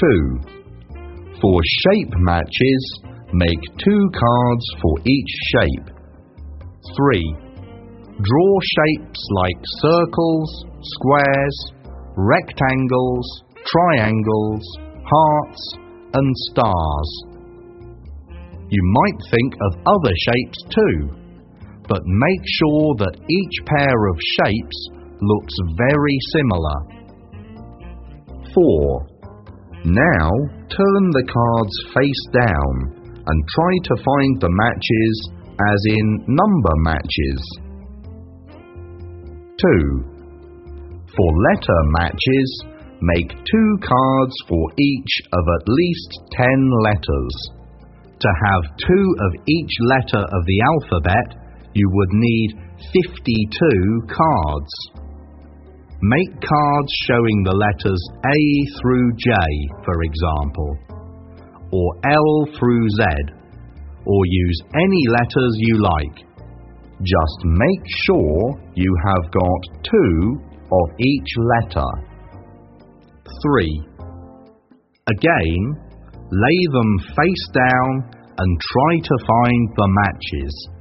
2. For shape matches, make 2 cards for each shape. 3. Draw shapes like circles, squares, rectangles, triangles, hearts, and stars. You might think of other shapes too, but make sure that each pair of shapes looks very similar. 4. Now turn the cards face down and try to find the matches as in number matches. 2. For letter matches, make 2 cards for each of at least 10 letters. To have 2 of each letter of the alphabet, you would need 52 cards. Make cards showing the letters A through J, for example, or L through Z, or use any letters you like. Just make sure you have got 2 of each letter. 3. Again, lay them face down and try to find the matches.